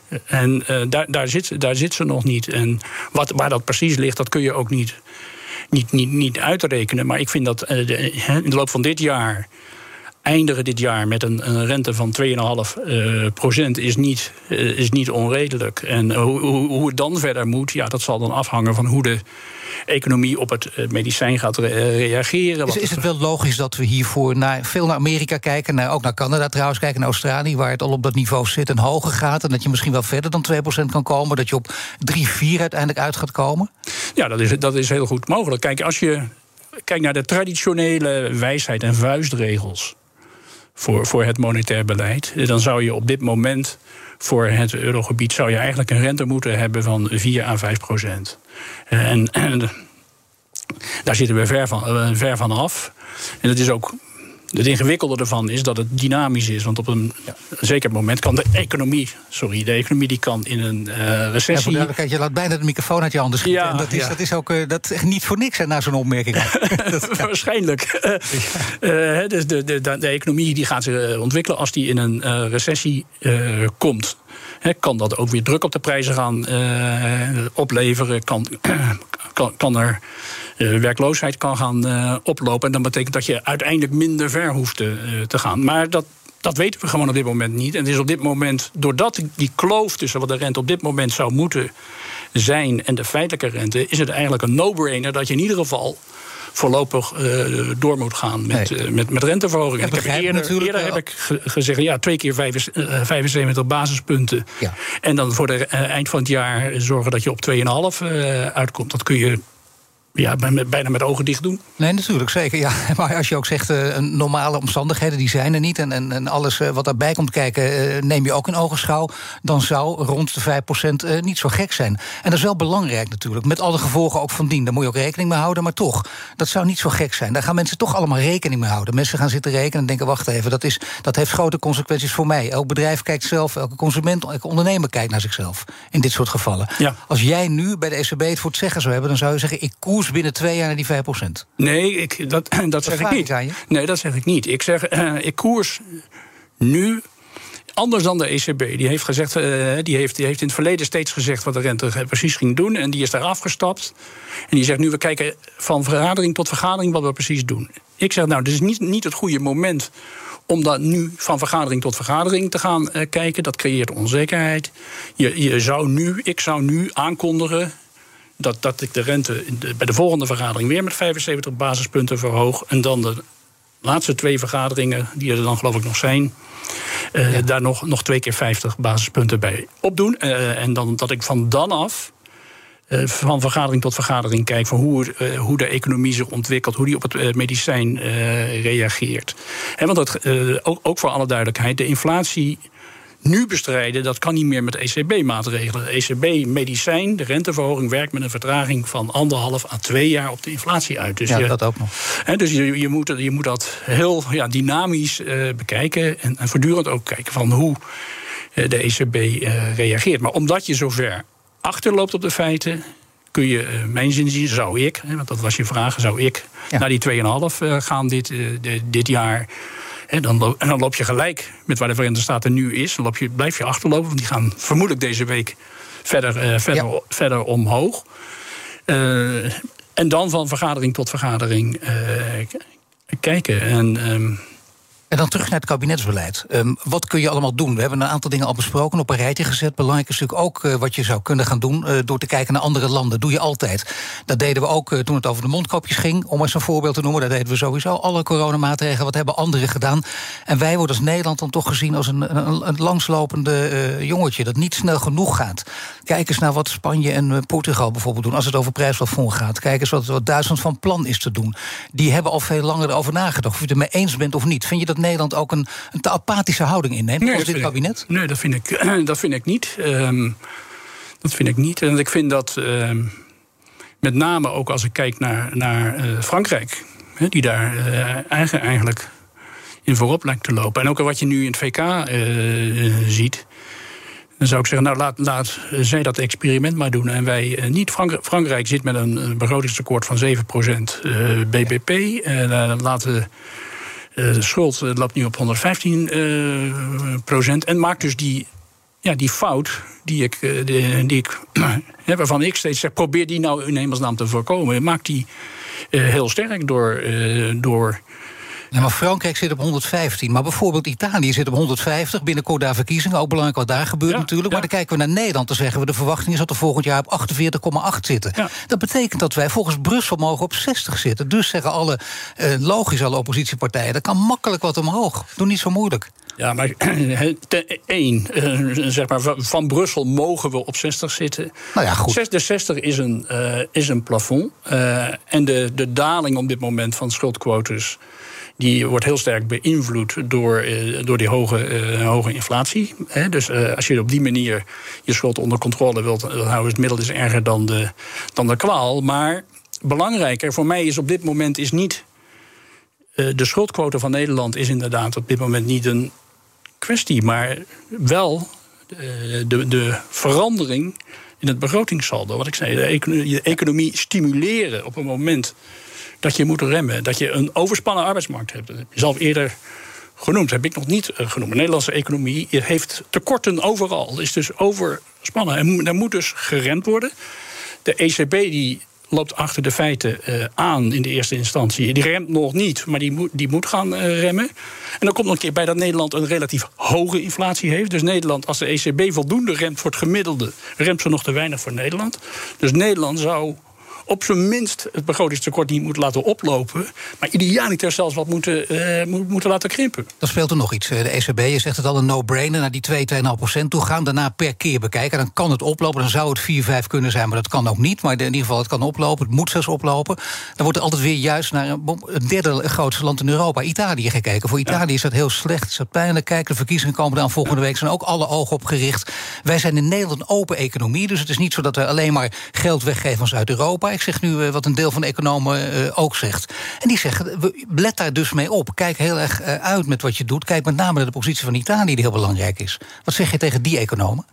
D: En uh, daar, daar, zit, daar zit ze nog niet. En wat, waar dat precies ligt, dat kun je ook niet, niet, niet, niet uitrekenen. Maar ik vind dat uh, de, in de loop van dit jaar, eindigen dit jaar met een, een rente van twee komma vijf uh, procent is niet, uh, is niet onredelijk. En uh, hoe, hoe, hoe het dan verder moet, ja, dat zal dan afhangen van hoe de economie op het medicijn gaat re- reageren.
C: Is, is het wel logisch dat we hiervoor naar, veel naar Amerika kijken, naar, ook naar Canada trouwens, kijken naar Australië, waar het al op dat niveau zit en hoger gaat, en dat je misschien wel verder dan twee procent kan komen, dat je op drie, vier uiteindelijk uit gaat komen?
D: Ja, dat is, dat is heel goed mogelijk. Kijk, als je kijkt naar de traditionele wijsheid en vuistregels voor, voor het monetair beleid, dan zou je op dit moment voor het eurogebied zou je eigenlijk een rente moeten hebben van vier à vijf procent. En, en Daar zitten we ver van, uh, ver van af. En het is ook... Het ingewikkelde ervan is dat het dynamisch is. Want op een ja. zeker moment kan de economie... Sorry, de economie die kan in een uh, recessie... Ja, voor de
C: duidelijkheid, je laat bijna de microfoon uit je handen schieten.
D: Ja,
C: en dat is,
D: ja.
C: dat is ook uh, dat is echt niet voor niks, hè, na zo'n opmerking. dat,
D: ja. Waarschijnlijk. Uh, uh, dus de, de, de, de economie die gaat zich ontwikkelen als die in een uh, recessie uh, komt. He, kan dat ook weer druk op de prijzen gaan uh, opleveren? Kan, kan, kan er... Uh, werkloosheid kan gaan uh, oplopen. En dat betekent dat je uiteindelijk minder ver hoeft te, uh, te gaan. Maar dat, dat weten we gewoon op dit moment niet. En het is op dit moment, doordat die kloof tussen wat de rente op dit moment zou moeten zijn en de feitelijke rente, is het eigenlijk een no-brainer dat je in ieder geval voorlopig uh, door moet gaan met, nee. uh, met, met renteverhogingen.
C: Ja,
D: ik heb eerder eerder heb ik ge- gezegd, ja, twee keer vijfenzeventig basispunten. Ja. En dan voor de uh, eind van het jaar zorgen dat je op twee komma vijf uh, uitkomt. Dat kun je Ja, bijna met ogen dicht doen.
C: Nee, natuurlijk, zeker. Ja. Maar als je ook zegt, uh, normale omstandigheden, die zijn er niet. En, en, en alles uh, wat daarbij komt kijken, uh, neem je ook in ogenschouw. Dan zou rond de vijf procent uh, niet zo gek zijn. En dat is wel belangrijk natuurlijk. Met alle gevolgen ook van dien. Daar moet je ook rekening mee houden. Maar toch, dat zou niet zo gek zijn. Daar gaan mensen toch allemaal rekening mee houden. Mensen gaan zitten rekenen en denken, wacht even, dat, is, dat heeft grote consequenties voor mij. Elk bedrijf kijkt zelf, elke consument, elke ondernemer kijkt naar zichzelf. In dit soort gevallen. Ja. Als jij nu bij de E C B het voor het zeggen zou hebben, dan zou je zeggen, ik koers binnen twee jaar naar die vijf procent.
D: Nee, ik, dat, dat, dat zeg ik niet.
C: Aan je?
D: Nee, dat zeg ik niet. Ik zeg, uh, ik koers nu anders dan de E C B. Die heeft, gezegd, uh, die, heeft, die heeft in het verleden steeds gezegd wat de rente precies ging doen. En die is daar afgestapt. En die zegt nu, we kijken van vergadering tot vergadering wat we precies doen. Ik zeg, nou, dit is niet, niet het goede moment om dat nu van vergadering tot vergadering te gaan uh, kijken. Dat creëert onzekerheid. Je, je zou nu, ik zou nu aankondigen Dat, dat ik de rente de, bij de volgende vergadering weer met vijfenzeventig basispunten verhoog. En dan de laatste twee vergaderingen, die er dan geloof ik nog zijn, Uh, ja. daar nog, nog twee keer vijftig basispunten bij opdoen. Uh, en dan dat ik van dan af, uh, van vergadering tot vergadering kijk van hoe, uh, hoe de economie zich ontwikkelt, hoe die op het uh, medicijn uh, reageert. He, want dat, uh, ook, ook voor alle duidelijkheid, de inflatie nu bestrijden, dat kan niet meer met E C B-maatregelen. E C B-medicijn, de renteverhoging, werkt met een vertraging van anderhalf à twee jaar op de inflatie uit. Dus
C: ja,
D: je,
C: dat ook nog.
D: He, dus je, je, moet, je moet dat heel ja, dynamisch uh, bekijken en, en voortdurend ook kijken van hoe uh, de E C B uh, reageert. Maar omdat je zover achterloopt op de feiten, kun je, uh, mijn zin zien, zou ik, hè, want dat was je vraag, zou ik ja. naar die twee komma vijf uh, gaan dit, uh, de, dit jaar. En dan, en dan loop je gelijk met waar de Verenigde Staten nu is. Dan loop je, blijf je achterlopen, want die gaan vermoedelijk deze week verder, uh, verder, ja. verder omhoog. Uh, en dan van vergadering tot vergadering uh, kijken. En Um,
C: En dan terug naar het kabinetsbeleid. Um, wat kun je allemaal doen? We hebben een aantal dingen al besproken, op een rijtje gezet. Belangrijk is natuurlijk ook uh, wat je zou kunnen gaan doen Uh, door te kijken naar andere landen. Doe je altijd. Dat deden we ook uh, toen het over de mondkapjes ging. Om eens een voorbeeld te noemen, dat deden we sowieso. Alle coronamaatregelen, wat hebben anderen gedaan? En wij worden als Nederland dan toch gezien als een, een, een langslopende uh, jongetje dat niet snel genoeg gaat. Kijk eens naar wat Spanje en uh, Portugal bijvoorbeeld doen als het over prijsplafond gaat. Kijk eens wat, wat Duitsland van plan is te doen. Die hebben al veel langer erover nagedacht. Of je het ermee eens bent of niet. Vind je dat Nederland ook een, een te apathische houding inneemt
D: nee,
C: als dit kabinet?
D: Ik, nee, dat vind ik, dat vind ik niet. Um, dat vind ik niet. En ik vind dat um, met name ook als ik kijk naar, naar uh, Frankrijk, he, die daar uh, eigenlijk in voorop lijkt te lopen. En ook wat je nu in het V K uh, ziet, dan zou ik zeggen, nou laat, laat zij dat experiment maar doen. En wij uh, niet. Frank- Frankrijk zit met een, een begrotingstekort van zeven procent uh, B B P. En uh, laten Uh, de schuld uh, loopt nu op honderdvijftien procent. Uh, en maakt dus die, ja, die fout die ik, uh, de, die ik uh, waarvan ik steeds zeg, probeer die nou in hemelsnaam te voorkomen. Maakt die uh, heel sterk door, uh, door
C: Ja, maar Frankrijk zit op honderdvijftien. Maar bijvoorbeeld Italië zit op honderdvijftig. Binnenkort daar verkiezingen. Ook belangrijk wat daar gebeurt ja, natuurlijk. Maar ja. dan kijken we naar Nederland. Dan zeggen we de verwachting is dat we volgend jaar op achtenveertig komma acht zitten. Ja. Dat betekent dat wij volgens Brussel mogen op zestig zitten. Dus zeggen alle, uh, logisch alle oppositiepartijen, dat kan makkelijk wat omhoog. Doe niet zo moeilijk.
D: Ja, maar één, uh, zeg maar, van Brussel mogen we op zestig zitten.
C: Nou ja, goed.
D: De zestig is een, uh, is een plafond. Uh, en de, de daling op dit moment van schuldquotes, die wordt heel sterk beïnvloed door, uh, door die hoge, uh, hoge inflatie. He, dus uh, als je op die manier je schuld onder controle wilt houden, het middel is erger dan de, dan de kwaal. Maar belangrijker voor mij is op dit moment is niet... Uh, de schuldquote van Nederland is inderdaad op dit moment niet een kwestie... maar wel uh, de, de verandering in het begrotingssaldo. Wat ik zei, de economie, de economie stimuleren op een moment dat je moet remmen. Dat je een overspannen arbeidsmarkt hebt. Dat heb je zelf eerder genoemd, heb ik nog niet uh, genoemd. De Nederlandse economie heeft tekorten overal. Is dus overspannen. En er moet dus geremd worden. De E C B die loopt achter de feiten uh, aan in de eerste instantie. Die remt nog niet, maar die moet, die moet gaan uh, remmen. En dan komt nog een keer bij dat Nederland een relatief hoge inflatie heeft. Dus Nederland, als de E C B voldoende remt voor het gemiddelde, remt ze nog te weinig voor Nederland. Dus Nederland zou op zijn minst het begrotingstekort niet moeten laten oplopen, maar idealiter zelfs wat moeten, uh, moeten laten krimpen.
C: Dan speelt er nog iets. De E C B, je zegt het al, een no-brainer, naar die twee, twee komma vijf procent toe gaan. Daarna per keer bekijken. Dan kan het oplopen. Dan zou het vier, vijf kunnen zijn, maar dat kan ook niet. Maar in ieder geval, het kan oplopen. Het moet zelfs oplopen. Dan wordt er altijd weer juist naar het derde grootste land in Europa, Italië, gekeken. Voor Italië is dat heel slecht. Is dat pijnlijk? Kijk, de verkiezingen komen dan volgende week. Zijn ook alle ogen op gericht. Wij zijn in Nederland een open economie. Dus het is niet zo dat we alleen maar geld weggeven van Zuid-Europa. Ik zeg nu uh, wat een deel van de economen uh, ook zegt. En die zeggen, we, let daar dus mee op. Kijk heel erg uh, uit met wat je doet. Kijk met name naar de positie van Italië, die heel belangrijk is. Wat zeg je tegen die economen?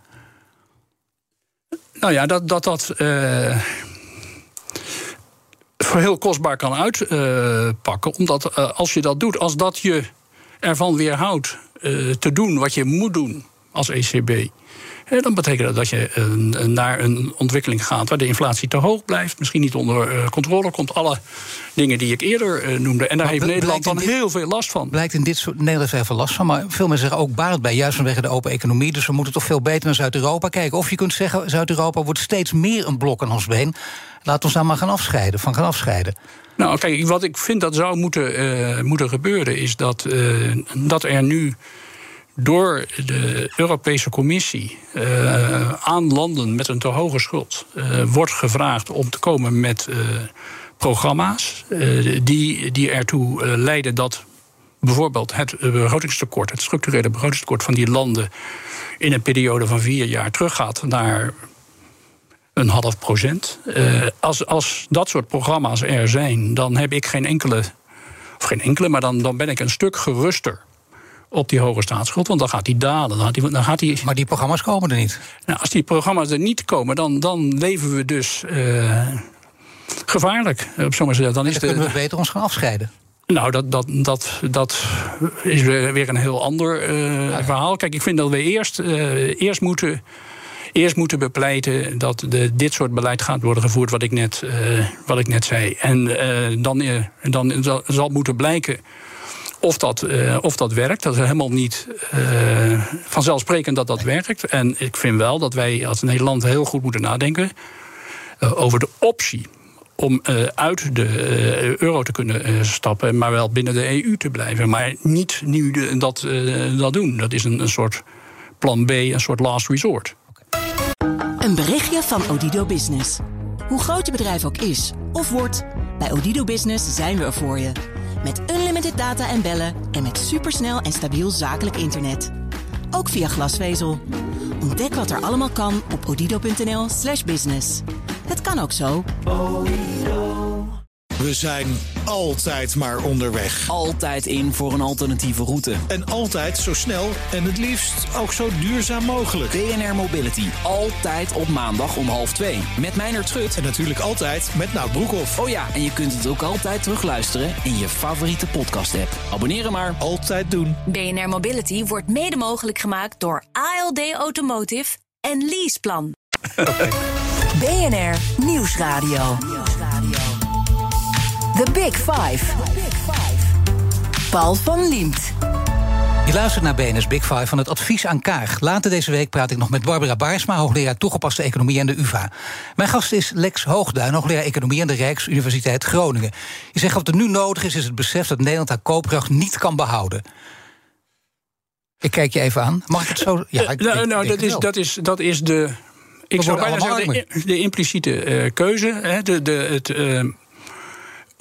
D: Nou ja, dat dat, dat uh, voor heel kostbaar kan uitpakken. Uh, omdat uh, als je dat doet, als dat je ervan weerhoudt uh, te doen wat je moet doen als E C B, dan betekent dat dat je uh, naar een ontwikkeling gaat waar de inflatie te hoog blijft, misschien niet onder uh, controle komt. Alle dingen die ik eerder uh, noemde. En daar maar heeft Nederland dan dit, heel veel last van.
C: Blijkt in dit soort Nederland heeft veel last van, maar veel mensen zeggen ook baat bij, juist vanwege de open economie. Dus we moeten toch veel beter naar Zuid-Europa kijken. Of je kunt zeggen, Zuid-Europa wordt steeds meer een blok aan ons been. Laat ons daar maar gaan afscheiden, van gaan afscheiden.
D: Nou, kijk, wat ik vind dat zou moeten, uh, moeten gebeuren, is dat, uh, dat er nu door de Europese Commissie uh, aan landen met een te hoge schuld uh, wordt gevraagd om te komen met uh, programma's uh, die, die ertoe uh, leiden dat bijvoorbeeld het begrotingstekort, het structurele begrotingstekort van die landen in een periode van vier jaar teruggaat naar een half procent. Uh, als, als dat soort programma's er zijn, dan heb ik geen enkele, of geen enkele, maar dan, dan ben ik een stuk geruster op die hoge staatsschuld, want dan gaat die dalen. Dan gaat die, dan gaat die...
C: Maar die programma's komen er niet.
D: Nou, als die programma's er niet komen, dan, dan leven we dus uh, gevaarlijk. Op zo'n manier. Dan is
C: dan
D: de,
C: kunnen we beter ons gaan afscheiden.
D: Nou, dat, dat, dat, dat is weer, weer een heel ander uh, ja. verhaal. Kijk, ik vind dat we eerst, uh, eerst moeten... Eerst moeten bepleiten dat de, dit soort beleid gaat worden gevoerd, wat ik net, uh, wat ik net zei. En uh, dan, uh, dan zal, zal moeten blijken of dat, uh, of dat werkt. Dat is helemaal niet uh, vanzelfsprekend dat dat werkt. En ik vind wel dat wij als Nederland heel goed moeten nadenken uh, over de optie om uh, uit de uh, euro te kunnen uh, stappen, maar wel binnen de E U te blijven. Maar niet nu de, dat, uh, dat doen. Dat is een, een soort plan B, een soort last resort.
A: Een berichtje van Odido Business. Hoe groot je bedrijf ook is of wordt, bij Odido Business zijn we er voor je. Met unlimited data en bellen en met supersnel en stabiel zakelijk internet. Ook via glasvezel. Ontdek wat er allemaal kan op odido.nl slash business. Het kan ook zo.
F: We zijn altijd maar onderweg.
G: Altijd in voor een alternatieve route.
F: En altijd zo snel en het liefst ook zo duurzaam mogelijk.
G: B N R Mobility, altijd op maandag om half twee. Met Meijnerd Schut.
F: En natuurlijk altijd met Nout Broekhoff.
G: Oh ja, en je kunt het ook altijd terugluisteren in je favoriete podcast-app. Abonneren maar.
F: Altijd doen.
B: B N R Mobility wordt mede mogelijk gemaakt door A L D Automotive en Leaseplan. Okay. B N R Nieuwsradio. Nieuwsradio. The Big Five. Paul van Liemt.
C: Je luistert naar B N R's Big Five van het advies aan Kaag. Later deze week praat ik nog met Barbara Baarsma, hoogleraar toegepaste economie aan de U vA. Mijn gast is Lex Hoogduin, hoogleraar economie aan de Rijksuniversiteit Groningen. Je zegt wat er nu nodig is, is het besef dat Nederland haar koopkracht niet kan behouden. Ik kijk je even aan. Mag ik het zo? Ja, ik,
D: nou,
C: ik,
D: nou
C: ik
D: dat, is, dat, is, dat is de. Ik zou bijna zeggen de, de impliciete uh, keuze. Hè, de, de, het. Uh,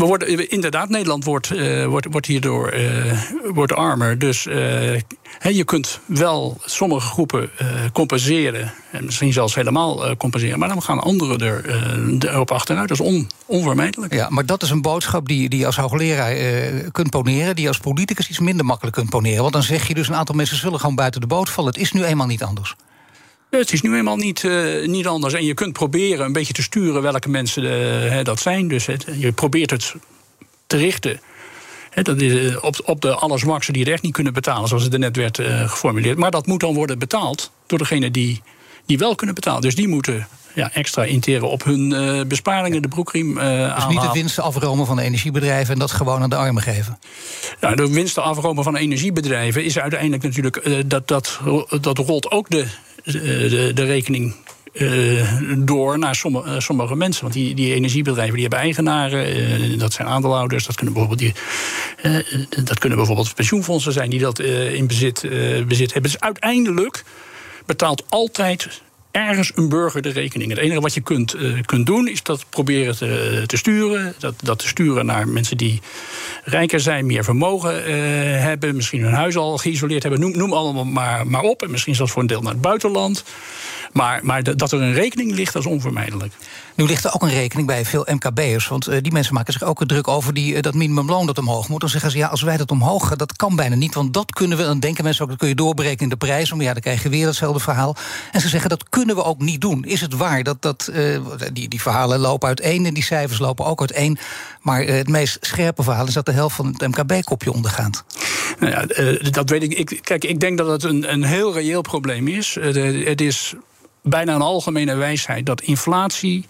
D: we worden, inderdaad, Nederland wordt, uh, wordt, wordt hierdoor uh, wordt armer. Dus uh, he, je kunt wel sommige groepen uh, compenseren. En misschien zelfs helemaal uh, compenseren. Maar dan gaan anderen er, uh, erop achteruit. Dat is on, onvermijdelijk.
C: Ja, maar dat is een boodschap die, die je als hoogleraar uh, kunt poneren. Die je als politicus iets minder makkelijk kunt poneren. Want dan zeg je dus een aantal mensen zullen gewoon buiten de boot vallen. Het is nu eenmaal niet anders.
D: Het is nu eenmaal niet, uh, niet anders. En je kunt proberen een beetje te sturen welke mensen uh, dat zijn. Dus het, je probeert het te richten. He, dat is op, op de allerzwaksten die het echt niet kunnen betalen, zoals het er net werd uh, geformuleerd. Maar dat moet dan worden betaald door degene die, die wel kunnen betalen. Dus die moeten ja, extra interen op hun uh, besparingen, de broekriem uh, aanhalen.
C: Dus niet de winsten afromen van de energiebedrijven en dat gewoon aan de armen geven?
D: Nou, de winsten afromen van de energiebedrijven is uiteindelijk natuurlijk Uh, dat, dat, dat rolt ook de, de, de rekening Uh, door naar sommige, uh, sommige mensen. Want die, die energiebedrijven die hebben eigenaren. Uh, dat zijn aandeelhouders. Dat kunnen bijvoorbeeld, die, uh, dat kunnen bijvoorbeeld pensioenfondsen zijn die dat uh, in bezit, uh, bezit hebben. Dus uiteindelijk betaalt altijd ergens een burger de rekening. Het enige wat je kunt, uh, kunt doen is dat proberen te, te sturen. Dat, dat te sturen naar mensen die rijker zijn, meer vermogen uh, hebben, misschien hun huis al geïsoleerd hebben. Noem, noem allemaal maar, maar op. En misschien zelfs voor een deel naar het buitenland. Maar, maar de, dat er een rekening ligt, dat is onvermijdelijk.
C: Nu ligt er ook een rekening bij veel M K B'ers. Want uh, die mensen maken zich ook druk over die, uh, dat minimumloon dat omhoog moet. Dan zeggen ze, ja, als wij dat omhoog gaan, dat kan bijna niet. Want dat kunnen we, dan denken mensen ook, dat kun je doorberekenen in de prijs. Maar ja, dan krijg je weer datzelfde verhaal. En ze zeggen, dat kunnen we ook niet doen. Is het waar? Dat, dat, uh, die, die verhalen lopen uiteen en die cijfers lopen ook uiteen. Maar uh, het meest scherpe verhaal is dat de helft van het M K B-kopje ondergaat.
D: Nou ja, uh, dat weet ik. ik. Kijk, ik denk dat het een, een heel reëel probleem is. Uh, de, het is bijna een algemene wijsheid dat inflatie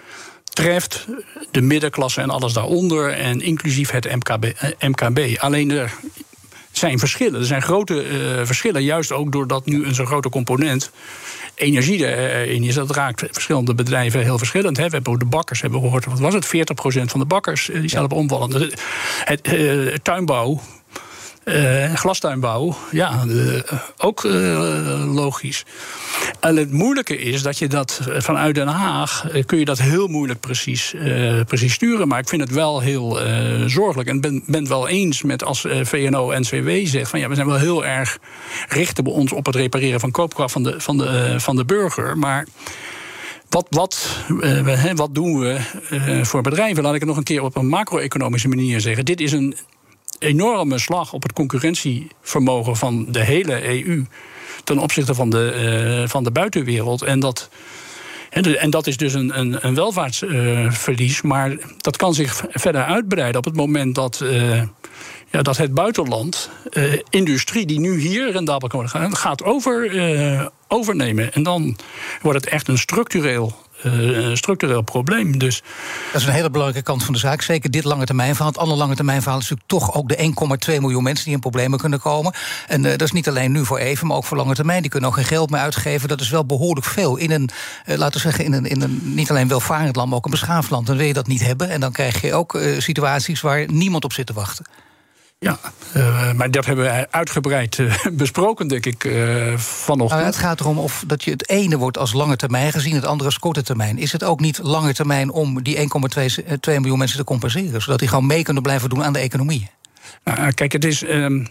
D: treft de middenklasse en alles daaronder, en inclusief het M K B. M K B. Alleen er zijn verschillen. Er zijn grote uh, verschillen, juist ook doordat nu een zo'n grote component energie erin is. Dat raakt verschillende bedrijven heel verschillend. Hè. We hebben de bakkers hebben gehoord, wat was het? veertig procent van de bakkers die zelf omvallen. Het, het uh, tuinbouw. Uh, glastuinbouw, ja, uh, ook uh, logisch. En het moeilijke is dat je dat vanuit Den Haag uh, kun je dat heel moeilijk precies, uh, precies sturen. Maar ik vind het wel heel uh, zorgelijk. En ben, ben het wel eens met als uh, V N O N C W zegt van ja, we zijn wel heel erg richten we ons op het repareren van koopkracht van de, van de, uh, van de burger. Maar Wat, wat, uh, wat doen we uh, voor bedrijven? Laat ik het nog een keer op een macro-economische manier zeggen. Dit is een enorme slag op het concurrentievermogen van de hele E U ten opzichte van de, uh, van de buitenwereld. En dat, en dat is dus een, een, een welvaartsverlies. Uh, maar dat kan zich verder uitbreiden op het moment dat, uh, ja, dat het buitenland uh, industrie die nu hier rendabel kan gaan, gaat over, uh, overnemen. En dan wordt het echt een structureel Uh, structureel probleem. Dus
C: dat is een hele belangrijke kant van de zaak. Zeker dit lange termijn verhaal. Het andere lange termijn verhaal is natuurlijk toch ook de één komma twee miljoen mensen die in problemen kunnen komen. En uh, dat is niet alleen nu voor even, maar ook voor lange termijn. Die kunnen ook geen geld meer uitgeven. Dat is wel behoorlijk veel. In een, uh, laten we zeggen, in een, in een niet alleen welvarend land, maar ook een beschaafd land. Dan wil je dat niet hebben. En dan krijg je ook uh, situaties waar niemand op zit te wachten.
D: Ja, uh, maar dat hebben we uitgebreid uh, besproken, denk ik, uh, vanochtend.
C: Nou, het gaat erom of dat je het ene wordt als lange termijn gezien, het andere als korte termijn. Is het ook niet lange termijn om die één komma twee miljoen mensen te compenseren, zodat die gewoon mee kunnen blijven doen aan de economie?
D: Uh, kijk, het is, um,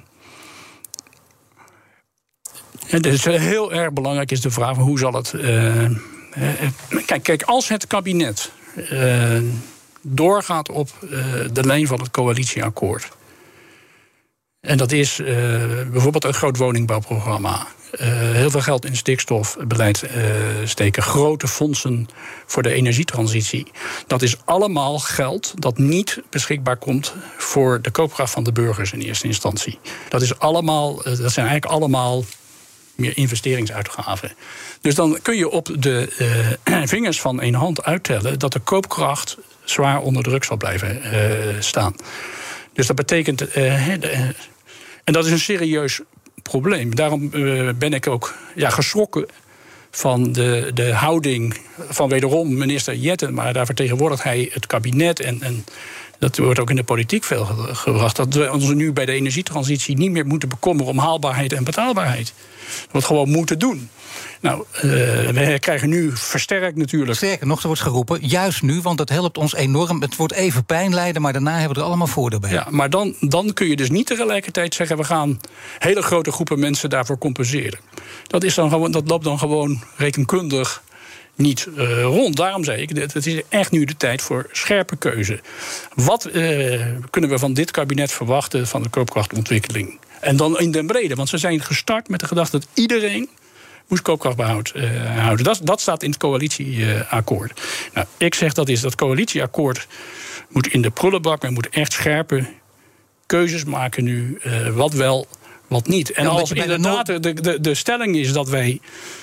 D: het is heel erg belangrijk is de vraag van hoe zal het. Uh, uh, kijk, kijk, als het kabinet uh, doorgaat op uh, de lijn van het coalitieakkoord. En dat is uh, bijvoorbeeld een groot woningbouwprogramma. Uh, heel veel geld in stikstofbeleid uh, steken. Grote fondsen voor de energietransitie. Dat is allemaal geld dat niet beschikbaar komt voor de koopkracht van de burgers in eerste instantie. Dat is allemaal, uh, dat zijn eigenlijk allemaal meer investeringsuitgaven. Dus dan kun je op de uh, vingers van één hand uittellen dat de koopkracht zwaar onder druk zal blijven uh, staan. Dus dat betekent, uh, uh, en dat is een serieus probleem. Daarom uh, ben ik ook ja, geschrokken van de, de houding van wederom minister Jetten. Maar daar vertegenwoordigt hij het kabinet en, en Dat wordt ook in de politiek veel gebracht. Dat we ons nu bij de energietransitie niet meer moeten bekommeren om haalbaarheid en betaalbaarheid. Dat we het gewoon moeten doen. Nou, uh, we krijgen nu versterkt natuurlijk.
C: Sterker nog, er wordt geroepen, juist nu, want dat helpt ons enorm. Het wordt even pijn lijden, maar daarna hebben we er allemaal voordeel bij.
D: Ja, maar dan, dan kun je dus niet tegelijkertijd zeggen, we gaan hele grote groepen mensen daarvoor compenseren. Dat, is dan gewoon, dat loopt dan gewoon rekenkundig niet uh, rond. Daarom zei ik, het is echt nu de tijd voor scherpe keuze. Wat uh, kunnen we van dit kabinet verwachten van de koopkrachtontwikkeling? En dan in den brede, want ze zijn gestart met de gedachte dat iedereen moest koopkrachtbehoud uh, houden. Dat, dat staat in het coalitieakkoord. Uh, nou, ik zeg dat is dat coalitieakkoord moet in de prullenbak. Men moet echt scherpe keuzes maken nu. Uh, wat wel, wat niet. En ja, als inderdaad de, de, de, de stelling is dat wij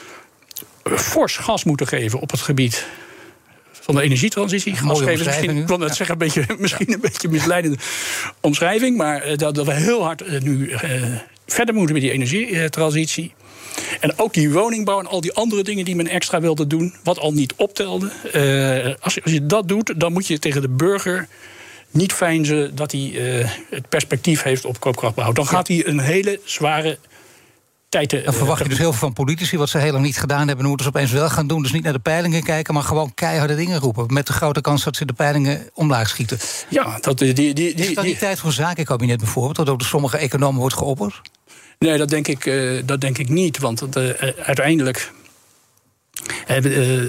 D: fors gas moeten geven op het gebied van de energietransitie. Ja, gas geven misschien, ik wil net ja. zeggen, een beetje, misschien ja. een beetje misleidende omschrijving. Maar uh, dat, dat we heel hard uh, nu uh, verder moeten met die energietransitie. En ook die woningbouw en al die andere dingen die men extra wilde doen, wat al niet optelde. Uh, als, je, als je dat doet, dan moet je tegen de burger niet veinzen dat hij uh, het perspectief heeft op koopkrachtbehoud. Dan gaat hij een hele zware tijd. Uh,
C: dan verwacht je dus heel veel van politici, wat ze heel lang niet gedaan hebben, moeten ze opeens wel gaan doen. Dus niet naar de peilingen kijken, maar gewoon keiharde dingen roepen. Met de grote kans dat ze de peilingen omlaag schieten.
D: Ja, dat die, die, die,
C: is dat die tijd voor zakenkabinet bijvoorbeeld, dat ook door sommige economen wordt geopperd?
D: Nee, dat denk ik, uh, dat denk ik niet. Want uh, uiteindelijk uh, uh,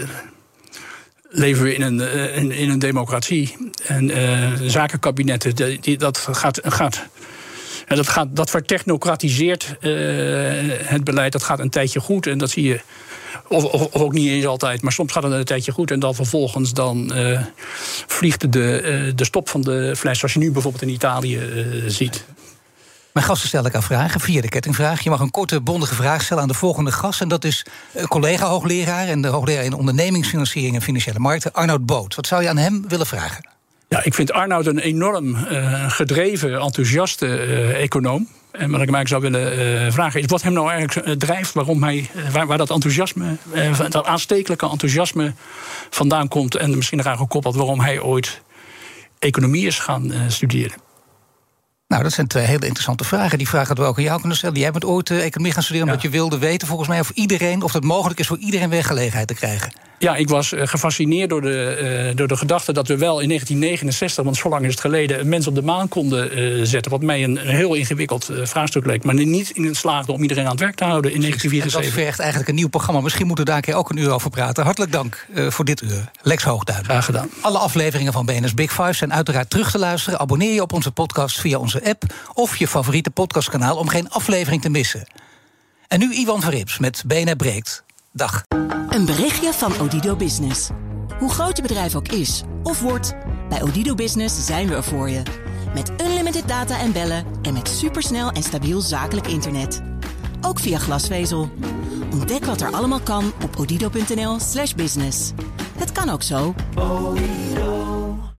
D: leven we in een, uh, in, in een democratie. En uh, zakenkabinetten, die, die, dat gaat. gaat En dat, gaat, dat vertechnocratiseert uh, het beleid. Dat gaat een tijdje goed. En dat zie je. Of, of, of ook niet eens altijd. Maar soms gaat het een tijdje goed. En dan vervolgens dan uh, vliegt de, uh, de stop van de fles. Zoals je nu bijvoorbeeld in Italië uh, ziet.
C: Mijn gasten stellen elkaar vragen via de kettingvraag. Je mag een korte, bondige vraag stellen aan de volgende gast. En dat is een collega-hoogleraar en de hoogleraar in ondernemingsfinanciering en financiële markten, Arnoud Boot. Wat zou je aan hem willen vragen?
D: Ja, ik vind Arnoud een enorm uh, gedreven, enthousiaste uh, econoom. En wat ik mij zou willen uh, vragen is wat hem nou eigenlijk uh, drijft, waarom hij, uh, waar, waar dat enthousiasme, uh, dat aanstekelijke enthousiasme vandaan komt. En misschien eraan gekoppeld waarom hij ooit economie is gaan uh, studeren.
C: Nou, dat zijn twee hele interessante vragen. Die vraag hadden we ook aan jou kunnen stellen. Jij bent ooit uh, economie gaan studeren omdat ja. je wilde weten, volgens mij, of iedereen, of het mogelijk is voor iedereen weer gelegenheid te krijgen.
D: Ja, ik was uh, gefascineerd door de, uh, door de gedachte dat we wel in negentien negenenzestig, want zo lang is het geleden, een mens op de maan konden uh, zetten. Wat mij een, een heel ingewikkeld uh, vraagstuk leek. Maar niet in het slaagde om iedereen aan het werk te houden in negentien vierenzeventig.
C: En dat vergt eigenlijk een nieuw programma. Misschien moeten we daar een keer ook een uur over praten. Hartelijk dank uh, voor dit uur. Lex Hoogduin.
D: Graag gedaan.
C: Alle afleveringen van B N R's Big Five zijn uiteraard terug te luisteren. Abonneer je op onze podcast via onze app of je favoriete podcastkanaal om geen aflevering te missen. En nu Iwan Verrips met B N R Breekt. Dag.
A: Een berichtje van Odido Business. Hoe groot je bedrijf ook is of wordt, bij Odido Business zijn we er voor je. Met unlimited data en bellen en met supersnel en stabiel zakelijk internet. Ook via glasvezel. Ontdek wat er allemaal kan op odido punt n l slash business. Het kan ook zo.